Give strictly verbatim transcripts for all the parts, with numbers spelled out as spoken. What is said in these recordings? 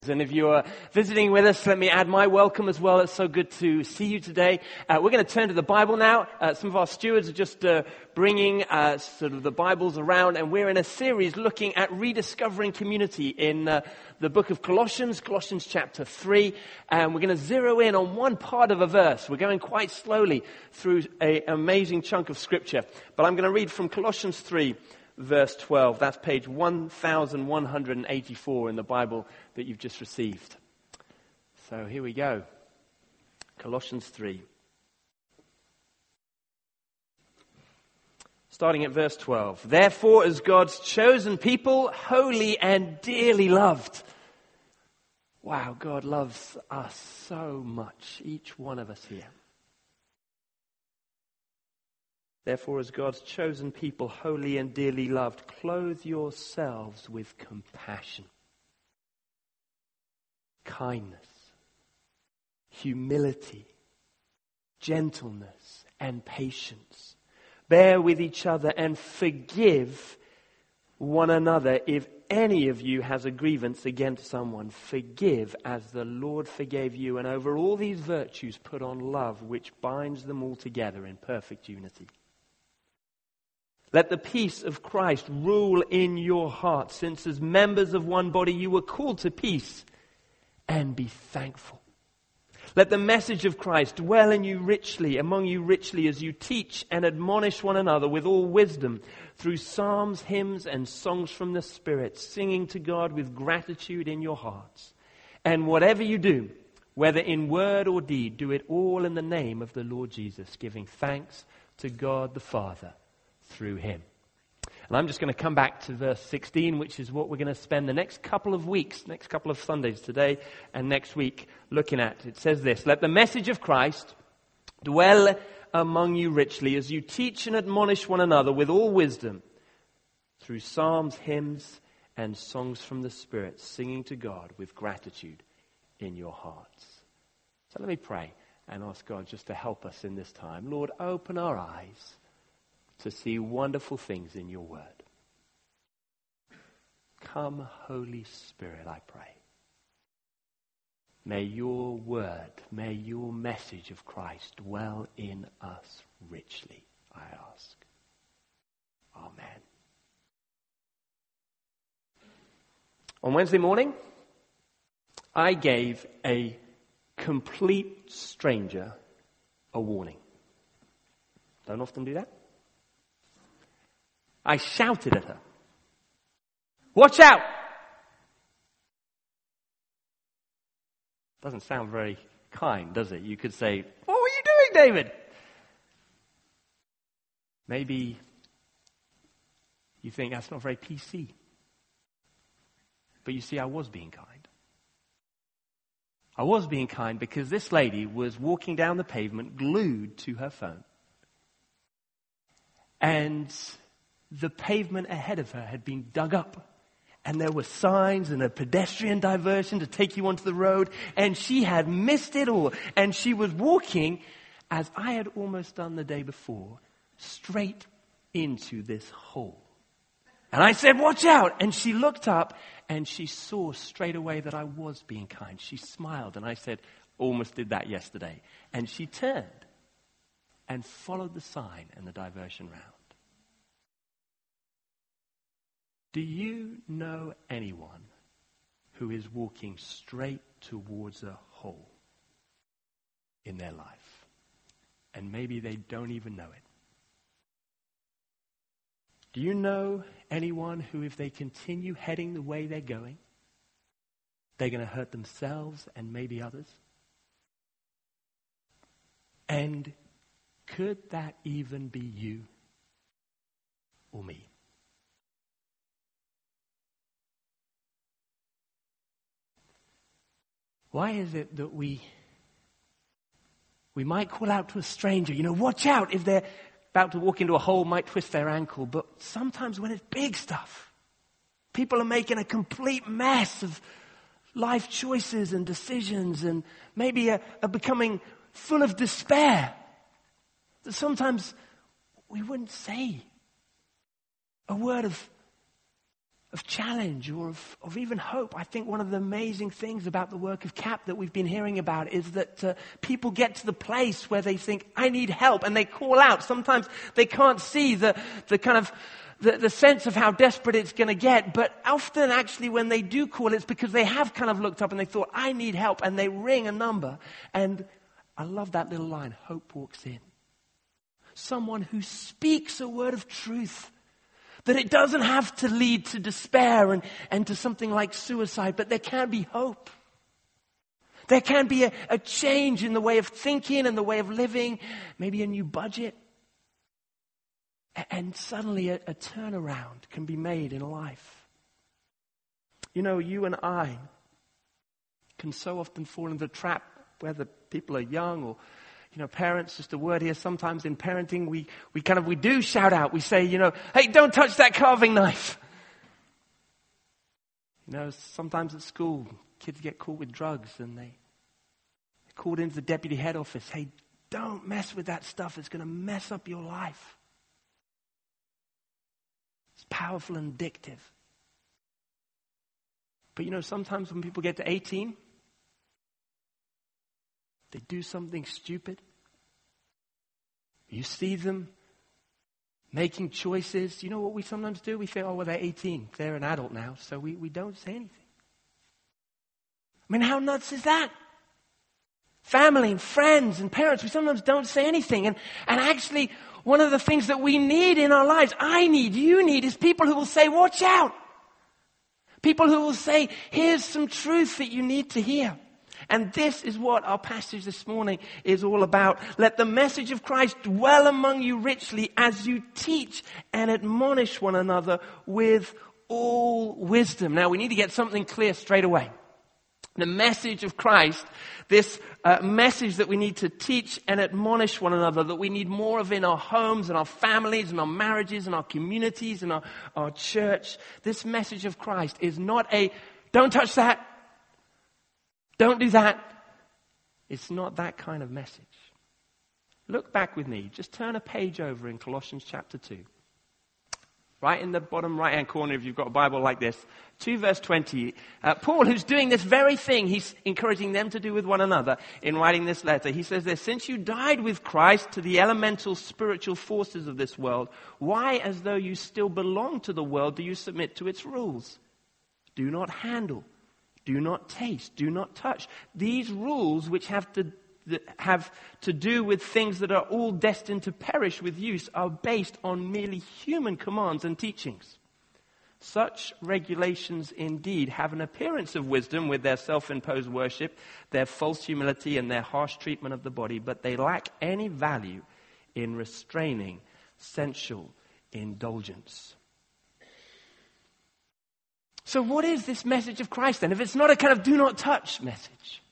And if you're visiting with us, let me add my welcome as well. It's so good to see you today. Uh, we're going to turn to the Bible now. Uh, some of our stewards are just uh, bringing uh, sort of the Bibles around, and we're in a series looking at rediscovering community in uh, the book of Colossians, Colossians chapter three. And we're going to zero in on one part of a verse. We're going quite slowly through an amazing chunk of Scripture. But I'm going to read from Colossians three. Verse twelve, that's page one thousand one hundred eighty-four in the Bible that you've just received. So here we go. Colossians three. Starting at verse twelve. Therefore, as God's chosen people, holy and dearly loved. Wow, God loves us so much, each one of us here. Therefore, as God's chosen people, holy and dearly loved, clothe yourselves with compassion, kindness, humility, gentleness, and patience. Bear with each other and forgive one another. If any of you has a grievance against someone, forgive as the Lord forgave you. And over all these virtues, put on love, which binds them all together in perfect unity. Let the peace of Christ rule in your hearts, since as members of one body you were called to peace, and be thankful. Let the message of Christ dwell in you richly, among you richly, as you teach and admonish one another with all wisdom, through psalms, hymns, and songs from the Spirit, singing to God with gratitude in your hearts. And whatever you do, whether in word or deed, do it all in the name of the Lord Jesus, giving thanks to God the Father through him. And I'm just going to come back to verse sixteen, which is what we're going to spend the next couple of weeks, next couple of Sundays, today and next week, looking at. It says this: let the message of Christ dwell among you richly, as you teach and admonish one another with all wisdom, through psalms, hymns, and songs from the Spirit, singing to God with gratitude in your hearts. So let me pray and ask God just to help us in this time. Lord, open our eyes to see wonderful things in your word. Come, Holy Spirit, I pray. May your word, may your message of Christ dwell in us richly, I ask. Amen. On Wednesday morning, I gave a complete stranger a warning. Don't often do that. I shouted at her, "Watch out!" Doesn't sound very kind, does it? You could say, "What were you doing, David?" Maybe you think that's not very P C. But you see, I was being kind. I was being kind because this lady was walking down the pavement glued to her phone. And the pavement ahead of her had been dug up. And there were signs and a pedestrian diversion to take you onto the road. And she had missed it all. And she was walking, as I had almost done the day before, straight into this hole. And I said, "Watch out." And she looked up and she saw straight away that I was being kind. She smiled and I said, "Almost did that yesterday." And she turned and followed the sign and the diversion round. Do you know anyone who is walking straight towards a hole in their life? And maybe they don't even know it. Do you know anyone who, if they continue heading the way they're going, they're going to hurt themselves and maybe others? And could that even be you or me? Why is it that we we might call out to a stranger, you know, watch out if they're about to walk into a hole, might twist their ankle, but sometimes when it's big stuff, people are making a complete mess of life choices and decisions and maybe are, are becoming full of despair, that sometimes we wouldn't say a word of of challenge or of, of even hope. I think one of the amazing things about the work of CAP that we've been hearing about is that uh, people get to the place where they think, I need help, and they call out. Sometimes they can't see the, the kind of the, the sense of how desperate it's going to get, but often actually when they do call, it's because they have kind of looked up and they thought, I need help, and they ring a number. And I love that little line, hope walks in. Someone who speaks a word of truth, that it doesn't have to lead to despair and, and to something like suicide, but there can be hope. There can be a, a change in the way of thinking and the way of living, maybe a new budget. And suddenly a, a turnaround can be made in life. You know, you and I can so often fall into the trap, whether people are young or You know, parents, just a word here, sometimes in parenting, we, we kind of, we do shout out. We say, you know, hey, don't touch that carving knife. You know, sometimes at school, kids get caught with drugs and they, they're called into the deputy head office. Hey, don't mess with that stuff. It's going to mess up your life. It's powerful and addictive. But you know, sometimes when people get to eighteen, they do something stupid. You see them making choices. You know what we sometimes do? We say, oh, well, they're eighteen. They're an adult now, so we, we don't say anything. I mean, how nuts is that? Family and friends and parents, we sometimes don't say anything. And, and actually, one of the things that we need in our lives, I need, you need, is people who will say, watch out. People who will say, here's some truth that you need to hear. And this is what our passage this morning is all about. Let the message of Christ dwell among you richly as you teach and admonish one another with all wisdom. Now, we need to get something clear straight away. The message of Christ, this uh, message that we need to teach and admonish one another, that we need more of in our homes and our families and our marriages and our communities and our, our church. This message of Christ is not a, don't touch that. Don't do that. It's not that kind of message. Look back with me. Just turn a page over in Colossians chapter two. Right in the bottom right-hand corner, if you've got a Bible like this, two verse twenty. Uh, Paul, who's doing this very thing, he's encouraging them to do with one another in writing this letter. He says this, since you died with Christ to the elemental spiritual forces of this world, why, as though you still belong to the world, do you submit to its rules? Do not handle. Do not taste, do not touch. These rules, which have to have to do with things that are all destined to perish with use, are based on merely human commands and teachings. Such regulations indeed have an appearance of wisdom with their self-imposed worship, their false humility, and their harsh treatment of the body, but they lack any value in restraining sensual indulgence. So what is this message of Christ then? If it's not a kind of do not touch message,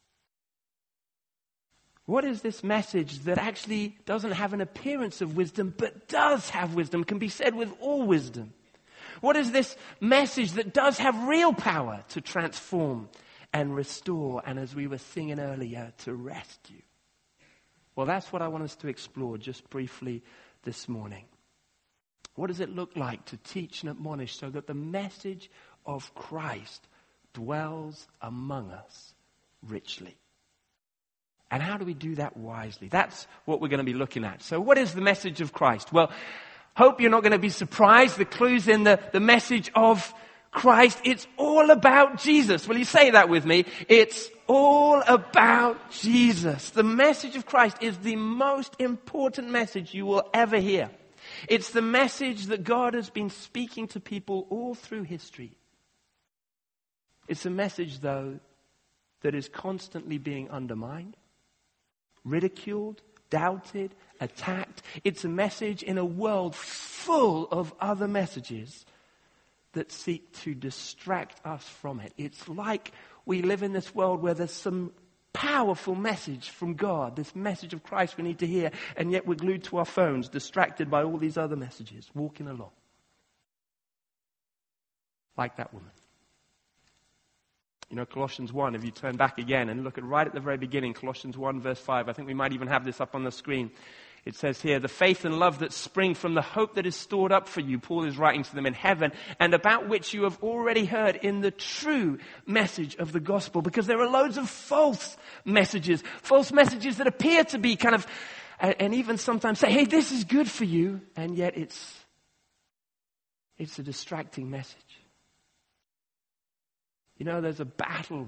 what is this message that actually doesn't have an appearance of wisdom but does have wisdom, can be said with all wisdom? What is this message that does have real power to transform and restore, and as we were singing earlier, to rescue? Well, that's what I want us to explore just briefly this morning. What does it look like to teach and admonish so that the message of Christ dwells among us richly? And how do we do that wisely? That's what we're going to be looking at. So what is the message of Christ? Well, hope you're not going to be surprised. The clue's in the, the message of Christ. It's all about Jesus. Will you say that with me? It's all about Jesus. The message of Christ is the most important message you will ever hear. It's the message that God has been speaking to people all through history. It's a message, though, that is constantly being undermined, ridiculed, doubted, attacked. It's a message in a world full of other messages that seek to distract us from it. It's like we live in this world where there's some powerful message from God, this message of Christ we need to hear, and yet we're glued to our phones, distracted by all these other messages, walking along. Like that woman. You know, Colossians one, if you turn back again and look at right at the very beginning, Colossians one verse five, I think we might even have this up on the screen. It says here, the faith and love that spring from the hope that is stored up for you, Paul is writing to them in heaven, and about which you have already heard in the true message of the gospel. Because there are loads of false messages, false messages that appear to be kind of, and, and even sometimes say, hey, this is good for you, and yet it's, it's a distracting message. You know, there's a battle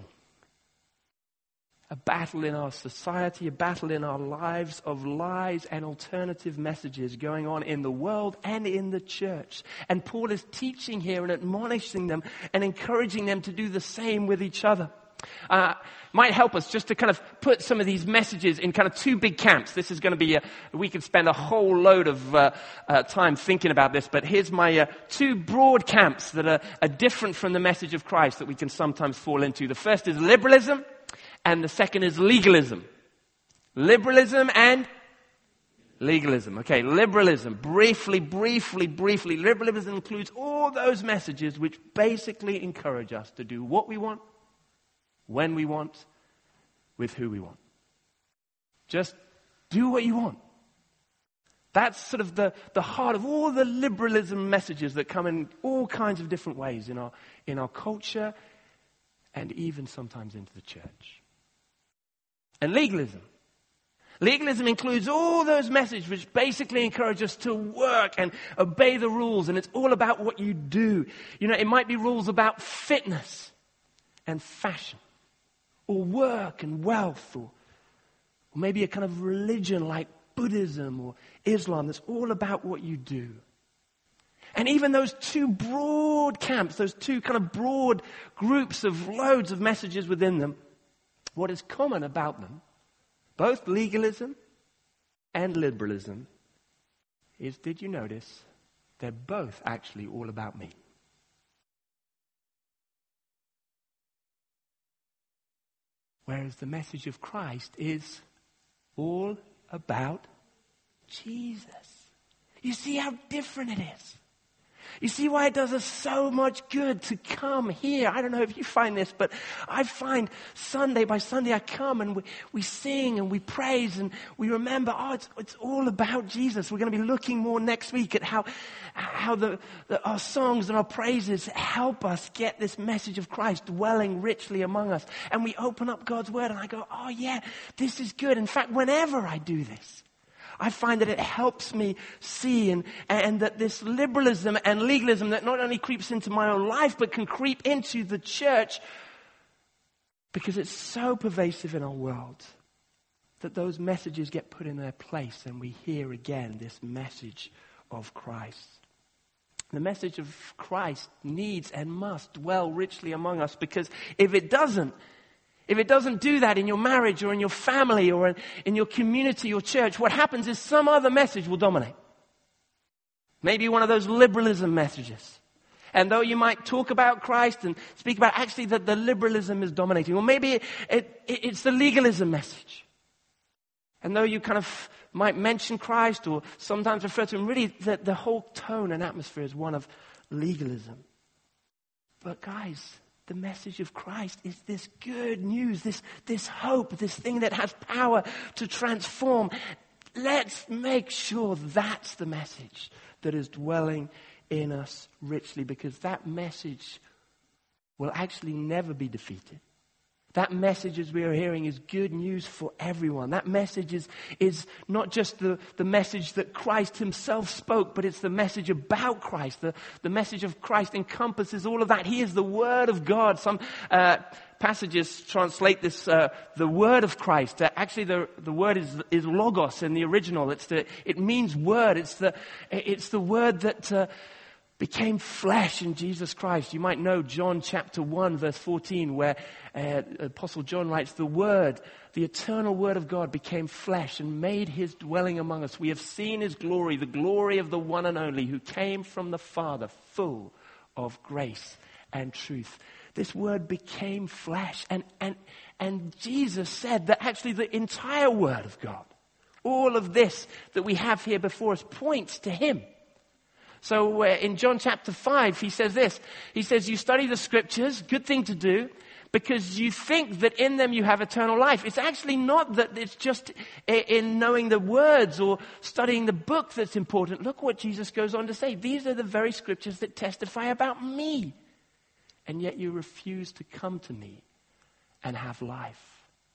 A battle in our society, a battle in our lives of lies and alternative messages going on in the world and in the church. And Paul is teaching here and admonishing them and encouraging them to do the same with each other. Uh, might help us just to kind of put some of these messages in kind of two big camps. This is going to be, a, we could spend a whole load of uh, uh, time thinking about this, but here's my uh, two broad camps that are, are different from the message of Christ that we can sometimes fall into. The first is liberalism. And the second is legalism. Liberalism and legalism. Okay, liberalism. Briefly, briefly, briefly. Liberalism includes all those messages which basically encourage us to do what we want, when we want, with who we want. Just do what you want. That's sort of the, the heart of all the liberalism messages that come in all kinds of different ways in our, in our culture and even sometimes into the church. And legalism. Legalism includes all those messages which basically encourage us to work and obey the rules. And it's all about what you do. You know, it might be rules about fitness and fashion. Or work and wealth. Or, or maybe a kind of religion like Buddhism or Islam that's all about what you do. And even those two broad camps, those two kind of broad groups of loads of messages within them, what is common about them, both legalism and liberalism, is, did you notice, they're both actually all about me. Whereas the message of Christ is all about Jesus. You see how different it is. You see why it does us so much good to come here. I don't know if you find this, but I find Sunday by Sunday I come and we, we sing and we praise and we remember, oh, it's, it's all about Jesus. We're going to be looking more next week at how, how the, the, our songs and our praises help us get this message of Christ dwelling richly among us. And we open up God's word and I go, oh yeah, this is good. In fact, whenever I do this, I find that it helps me see and, and that this liberalism and legalism that not only creeps into my own life, but can creep into the church because it's so pervasive in our world that those messages get put in their place and we hear again this message of Christ. The message of Christ needs and must dwell richly among us because if it doesn't, If it doesn't do that in your marriage or in your family or in, in your community or church, what happens is some other message will dominate. Maybe one of those liberalism messages. And though you might talk about Christ and speak about actually that the liberalism is dominating. Or maybe it, it, it's the legalism message. And though you kind of might mention Christ or sometimes refer to him, really the, the whole tone and atmosphere is one of legalism. But guys, the message of Christ is this good news, this, this hope, this thing that has power to transform. Let's make sure that's the message that is dwelling in us richly, because that message will actually never be defeated. That message, as we are hearing, is good news for everyone. That message is, is not just the, the message that Christ himself spoke, but it's the message about Christ. The, the message of Christ encompasses all of that. He is the Word of God. Some uh, passages translate this, uh, the Word of Christ. Uh, actually, the, the word is, is logos in the original. It's the, it means word. It's the, it's the word that Uh, became flesh in Jesus Christ. You might know John chapter one verse fourteen where uh, Apostle John writes, the Word, the eternal Word of God became flesh and made his dwelling among us. We have seen his glory, the glory of the one and only who came from the Father, full of grace and truth. This Word became flesh, and, and, and Jesus said that actually the entire Word of God, all of this that we have here before us, points to him. So uh, in John chapter five, he says this. He says, you study the scriptures, good thing to do, because you think that in them you have eternal life. It's actually not that it's just in knowing the words or studying the book that's important. Look what Jesus goes on to say. These are the very scriptures that testify about me. And yet you refuse to come to me and have life.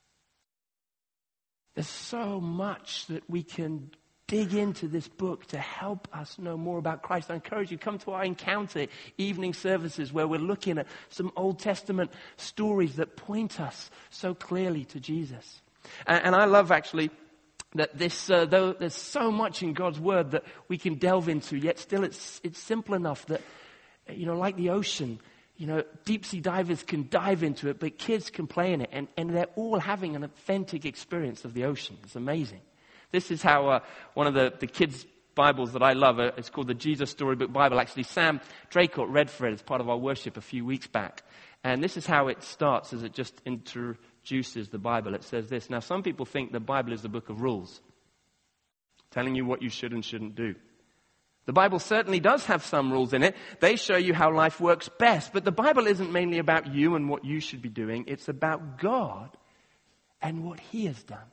There's so much that we can dig into this book to help us know more about Christ. I encourage you, come to our Encounter evening services where we're looking at some Old Testament stories that point us so clearly to Jesus. And, and I love actually that this, uh, though there's so much in God's Word that we can delve into, yet still it's it's simple enough that, you know, like the ocean, you know, deep sea divers can dive into it, but kids can play in it, and, and they're all having an authentic experience of the ocean. It's amazing. This is how uh, one of the, the kids' Bibles that I love, uh, it's called the Jesus Storybook Bible. Actually, Sam Draycott read for it as part of our worship a few weeks back. And this is how it starts as it just introduces the Bible. It says this: now, some people think the Bible is the book of rules, telling you what you should and shouldn't do. The Bible certainly does have some rules in it. They show you how life works best. But the Bible isn't mainly about you and what you should be doing. It's about God and what He has done.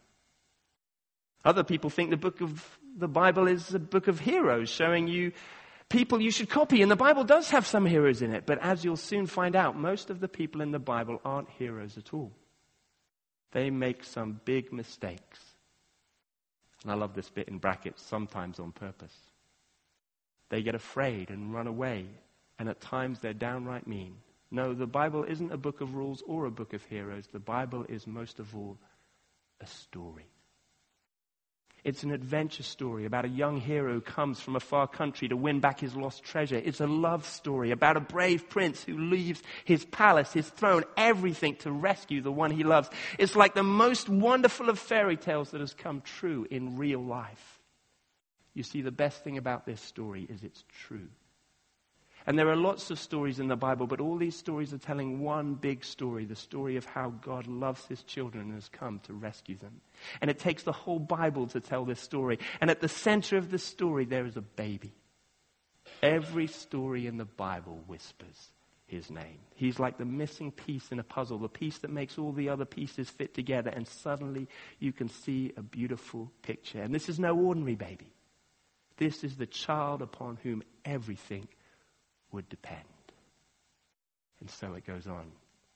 Other people think the book of the Bible is a book of heroes, showing you people you should copy. And the Bible does have some heroes in it. But as you'll soon find out, most of the people in the Bible aren't heroes at all. They make some big mistakes. And I love this bit in brackets, sometimes on purpose. They get afraid and run away. And at times they're downright mean. No, the Bible isn't a book of rules or a book of heroes. The Bible is most of all a story. It's an adventure story about a young hero who comes from a far country to win back his lost treasure. It's a love story about a brave prince who leaves his palace, his throne, everything to rescue the one he loves. It's like the most wonderful of fairy tales that has come true in real life. You see, the best thing about this story is it's true. And there are lots of stories in the Bible, but all these stories are telling one big story, the story of how God loves His children and has come to rescue them. And it takes the whole Bible to tell this story. And at the center of this story, there is a baby. Every story in the Bible whispers His name. He's like the missing piece in a puzzle, the piece that makes all the other pieces fit together, and suddenly you can see a beautiful picture. And this is no ordinary baby. This is the child upon whom everything would depend. And so it goes on.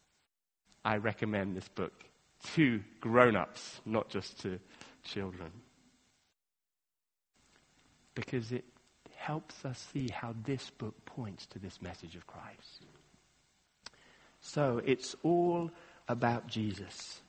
I recommend this book to grown-ups, not just to children, because it helps us see how this book points to this message of Christ. So it's all about Jesus.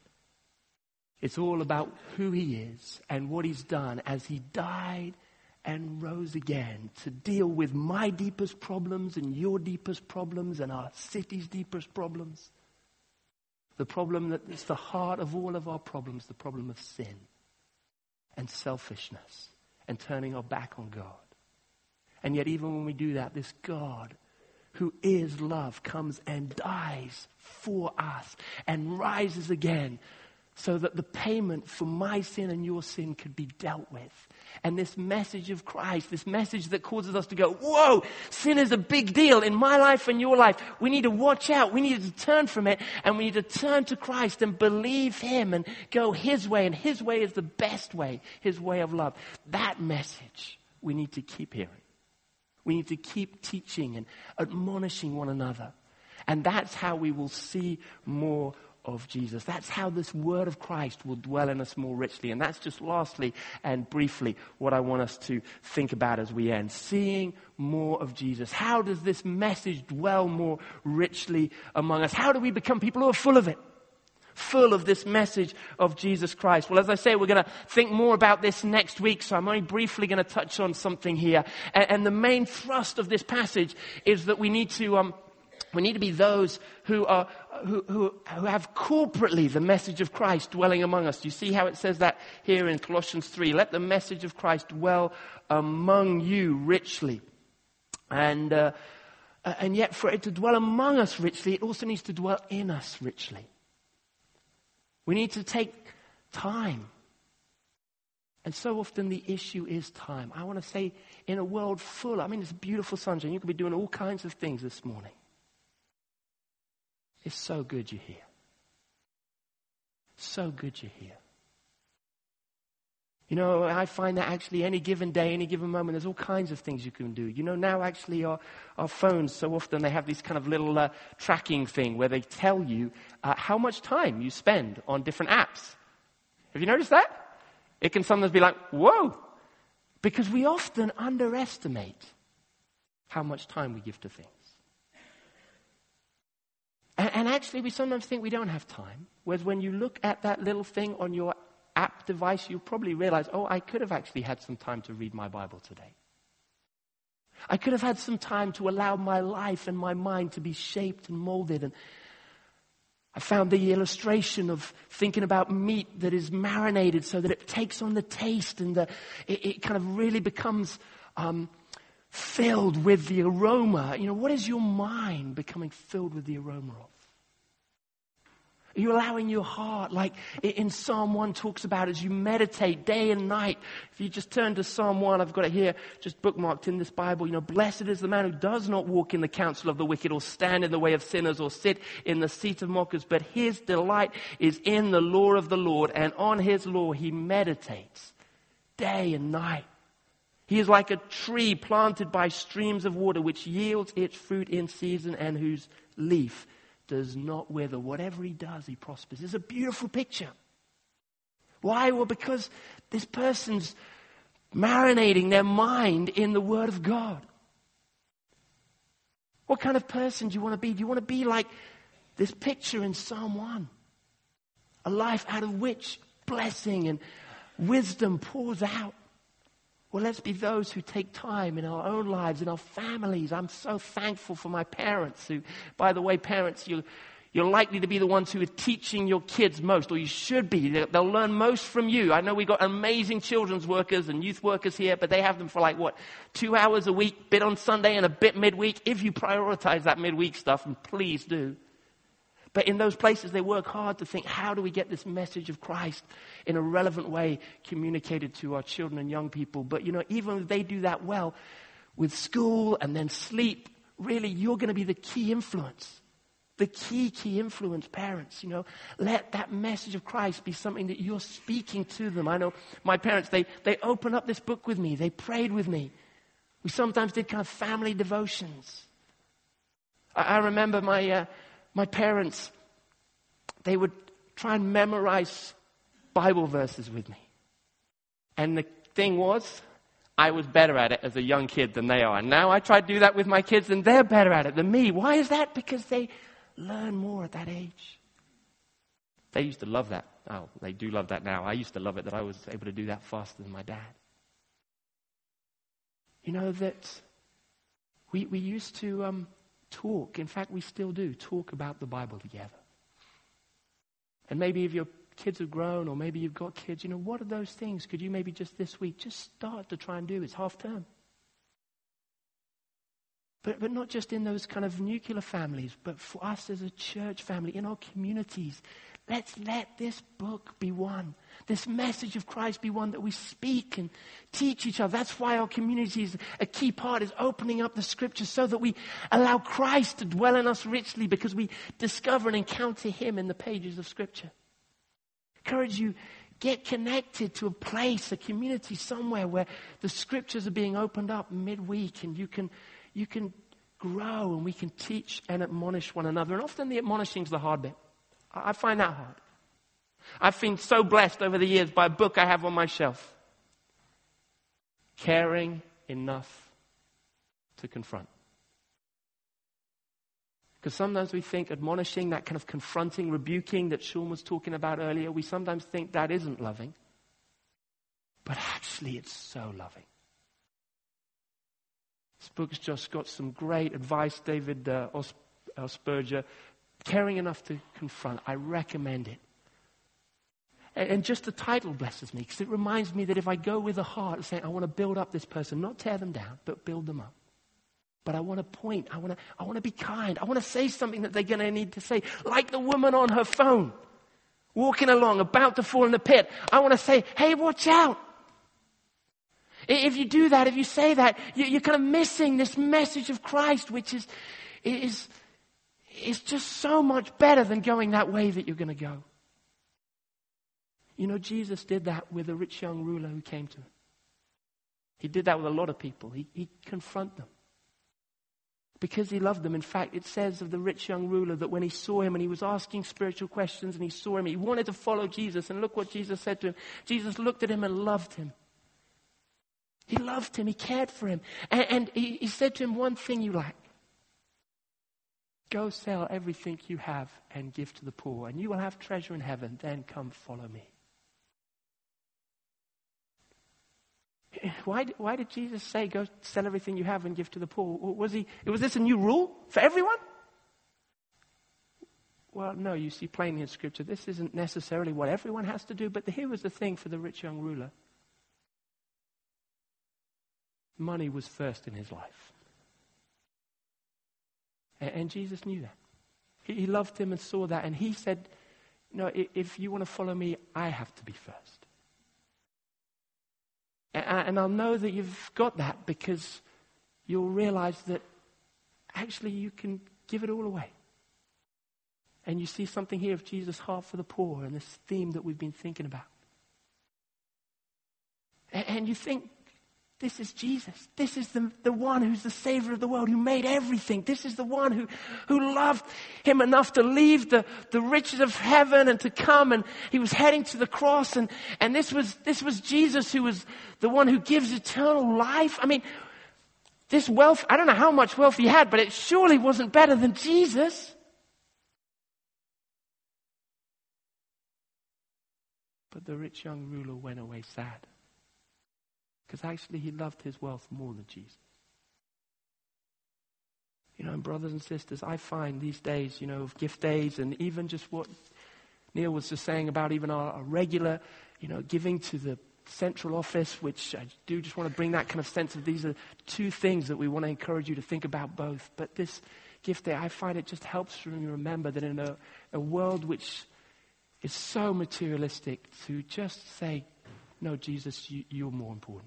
It's all about who He is and what He's done as He died and rose again to deal with my deepest problems and your deepest problems and our city's deepest problems. The problem that is the heart of all of our problems, the problem of sin and selfishness and turning our back on God. And yet even when we do that, this God who is love comes and dies for us and rises again so that the payment for my sin and your sin could be dealt with. And this message of Christ, this message that causes us to go, whoa, sin is a big deal in my life and your life. We need to watch out. We need to turn from it, and we need to turn to Christ and believe Him and go His way. And His way is the best way, His way of love. That message we need to keep hearing. We need to keep teaching and admonishing one another. And that's how we will see more of Jesus. That's how this word of Christ will dwell in us more richly. And that's just lastly and briefly what I want us to think about as we end. Seeing more of Jesus. How does this message dwell more richly among us? How do we become people who are full of it? Full of this message of Jesus Christ. Well, as I say, we're going to think more about this next week, so I'm only briefly going to touch on something here. And, and the main thrust of this passage is that we need to um, we need to be those who are who, who who have corporately the message of Christ dwelling among us. Do you see how it says that here in Colossians three? Let the message of Christ dwell among you richly. And uh, and yet for it to dwell among us richly, it also needs to dwell in us richly. We need to take time. And so often the issue is time. I want to say, in a world full, I mean, it's beautiful sunshine. You could be doing all kinds of things this morning. It's so good you're here. So good you're here. You know, I find that actually any given day, any given moment, there's all kinds of things you can do. You know, now actually our, our phones, so often they have this kind of little uh, tracking thing where they tell you uh, how much time you spend on different apps. Have you noticed that? It can sometimes be like, whoa, because we often underestimate how much time we give to things. And, and actually we sometimes think we don't have time, whereas when you look at that little thing on your app device, you probably realize, oh, I could have actually had some time to read my Bible today. I could have had some time to allow my life and my mind to be shaped and molded. And I found the illustration of thinking about meat that is marinated so that it takes on the taste and the, it, it kind of really becomes um, filled with the aroma. You know, what is your mind becoming filled with the aroma of? Are you allowing your heart, like in Psalm one talks about, as you meditate day and night? If you just turn to Psalm one, I've got it here, just bookmarked in this Bible. You know, blessed is the man who does not walk in the counsel of the wicked or stand in the way of sinners or sit in the seat of mockers, but his delight is in the law of the Lord, and on his law he meditates day and night. He is like a tree planted by streams of water, which yields its fruit in season and whose leaf does not wither. Whatever he does, he prospers. It's a beautiful picture. Why? Well, because this person's marinating their mind in the Word of God. What kind of person do you want to be? Do you want to be like this picture in Psalm one? A life out of which blessing and wisdom pours out. Well, let's be those who take time in our own lives, in our families. I'm so thankful for my parents who, by the way, parents, you, you're likely to be the ones who are teaching your kids most, or you should be. They'll learn most from you. I know we've got amazing children's workers and youth workers here, but they have them for like, what, two hours a week, bit on Sunday and a bit midweek. If you prioritize that midweek stuff, and please do. But in those places, they work hard to think, how do we get this message of Christ in a relevant way communicated to our children and young people? But, you know, even if they do that well with school and then sleep, really, you're going to be the key influence. The key, key influence, parents, you know. Let that message of Christ be something that you're speaking to them. I know my parents, they, they opened up this book with me. They prayed with me. We sometimes did kind of family devotions. I, I remember my... Uh, My parents, they would try and memorize Bible verses with me. And the thing was, I was better at it as a young kid than they are. And now I try to do that with my kids and they're better at it than me. Why is that? Because they learn more at that age. They used to love that. Oh, they do love that now. I used to love it that I was able to do that faster than my dad. You know that we, we used to... Um, Talk. In fact, we still do talk about the Bible together. And maybe if your kids have grown or maybe you've got kids, you know, what are those things could you maybe just this week just start to try and do? It's half term. But, but not just in those kind of nuclear families, but for us as a church family, in our communities. Let's let this book be one. This message of Christ be one that we speak and teach each other. That's why our communities, a key part is opening up the scriptures so that we allow Christ to dwell in us richly because we discover and encounter him in the pages of scripture. Encourage you, get connected to a place, a community somewhere where the scriptures are being opened up midweek and you can, you can grow and we can teach and admonish one another. And often the admonishing is the hard bit. I find that hard. I've been so blessed over the years by a book I have on my shelf. Caring Enough to Confront. Because sometimes we think admonishing, that kind of confronting, rebuking that Sean was talking about earlier, we sometimes think that isn't loving. But actually it's so loving. This book's just got some great advice. David uh, Osberger, Caring Enough to Confront. I recommend it. And, and just the title blesses me because it reminds me that if I go with a heart saying, I want to build up this person, not tear them down, but build them up. But I want to point, I want to, I want to be kind. I want to say something that they're going to need to say. Like the woman on her phone, walking along, about to fall in the pit. I want to say, hey, watch out. If you do that, if you say that, you're kind of missing this message of Christ, which is, is, is just so much better than going that way that you're going to go. You know, Jesus did that with a rich young ruler who came to him. He did that with a lot of people. He, he confronted them because he loved them. In fact, it says of the rich young ruler that when he saw him and he was asking spiritual questions and he saw him, he wanted to follow Jesus. And look what Jesus said to him. Jesus looked at him and loved him. He loved him. He cared for him. And, and he, he said to him, one thing you lack. Go sell everything you have and give to the poor, and you will have treasure in heaven. Then come follow me. Why, why did Jesus say, go sell everything you have and give to the poor? Was he, was this a new rule for everyone? Well, no, you see plainly in Scripture, this isn't necessarily what everyone has to do, but here was the thing for the rich young ruler. Money was first in his life. And Jesus knew that. He loved him and saw that. And he said, no, if you want to follow me, I have to be first. And I'll know that you've got that because you'll realize that actually you can give it all away. And you see something here of Jesus' heart for the poor and this theme that we've been thinking about. And you think, this is Jesus. This is the, the one who's the Savior of the world, who made everything. This is the one who, who loved him enough to leave the, the riches of heaven and to come. And he was heading to the cross. And, and this was, this was Jesus who was the one who gives eternal life. I mean, this wealth, I don't know how much wealth he had, but it surely wasn't better than Jesus. But the rich young ruler went away sad. Because actually he loved his wealth more than Jesus. You know, and brothers and sisters, I find these days, you know, of gift days and even just what Neil was just saying about even our, our regular, you know, giving to the central office, which I do just want to bring that kind of sense of these are two things that we want to encourage you to think about both. But this gift day, I find it just helps you remember that in a, a world which is so materialistic, to just say, no, Jesus, you, you're more important.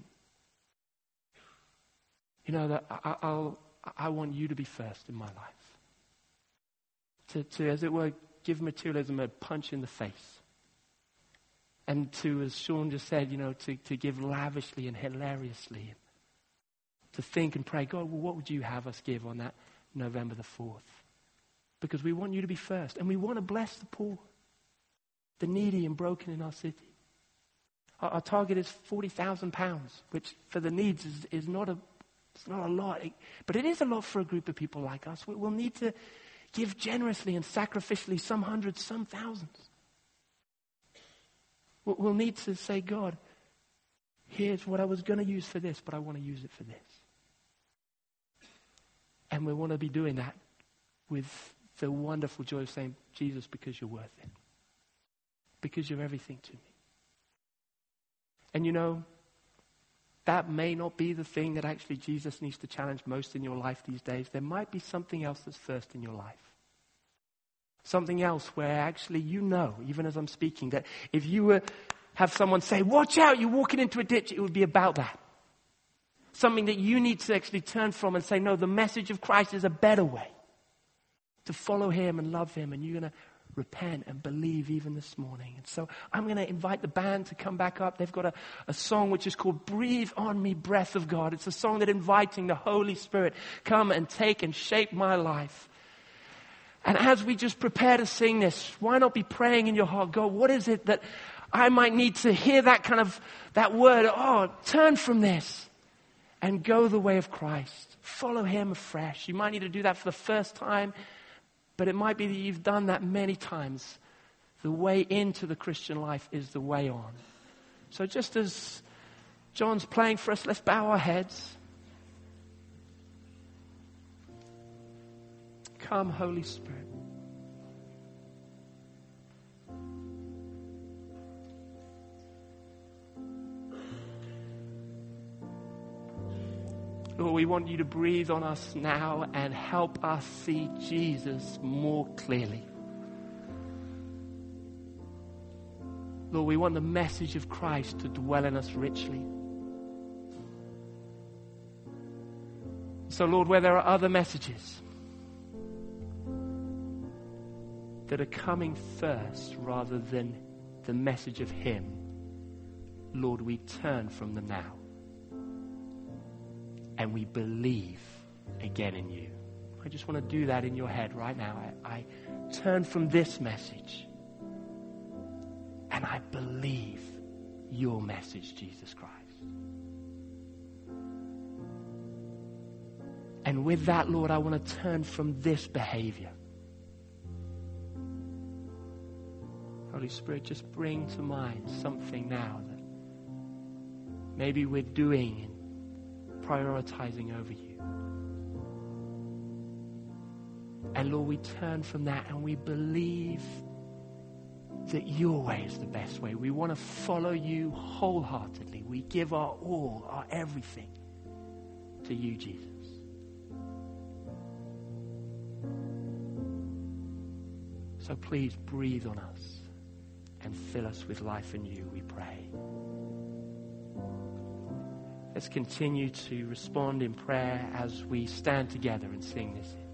You know, that I, I'll, I want you to be first in my life. To, to, as it were, give materialism a punch in the face. And to, as Sean just said, you know, to, to give lavishly and hilariously. To think and pray, God, well, what would you have us give on that November the fourth? Because we want you to be first. And we want to bless the poor, the needy and broken in our city. Our, our target is forty thousand pounds, which for the needs is, is not a It's not a lot, but it is a lot for a group of people like us. We'll need to give generously and sacrificially, some hundreds, some thousands. We'll need to say, God, here's what I was going to use for this, but I want to use it for this. And we want to be doing that with the wonderful joy of saying, Jesus, because you're worth it. Because you're everything to me. And you know, that may not be the thing that actually Jesus needs to challenge most in your life these days. There might be something else that's first in your life. Something else where actually you know, even as I'm speaking, that if you were have someone say, watch out, you're walking into a ditch, it would be about that. Something that you need to actually turn from and say, no, the message of Christ is a better way. To follow him and love him, and you're going to repent and believe even this morning. And so I'm going to invite the band to come back up. They've got a, a song which is called Breathe on Me, Breath of God. It's a song that inviting the Holy Spirit, come and take and shape my life. And as we just prepare to sing this, why not be praying in your heart, God, what is it that I might need to hear that kind of, that word, oh, turn from this and go the way of Christ. Follow him afresh. You might need to do that for the first time. But it might be that you've done that many times. The way into the Christian life is the way on. So just as John's playing for us, let's bow our heads. Come, Holy Spirit. Lord, we want you to breathe on us now and help us see Jesus more clearly. Lord, we want the message of Christ to dwell in us richly. So, Lord, where there are other messages, that are coming first rather than the message of him, Lord, we turn from them now. And we believe again in you. I just want to do that in your head right now. I, I turn from this message and I believe your message, Jesus Christ. And with that, Lord, I want to turn from this behavior. Holy Spirit, just bring to mind something now that maybe we're doing and prioritizing over you. And Lord, we turn from that and we believe that your way is the best way. We want to follow you wholeheartedly. We give our all, our everything to you, Jesus. So please breathe on us and fill us with life in you, we pray. Let's continue to respond in prayer as we stand together and sing this hymn.